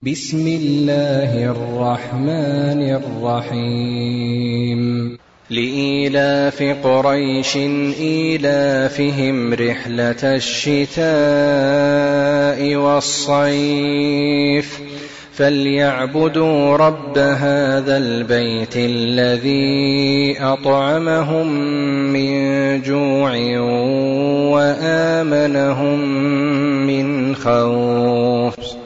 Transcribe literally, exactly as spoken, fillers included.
بسم الله الرحمن الرحيم لإيلاف قريش إيلافهم رحلة الشتاء والصيف فليعبدوا رب هذا البيت الذي أطعمهم من جوع وآمنهم من خوف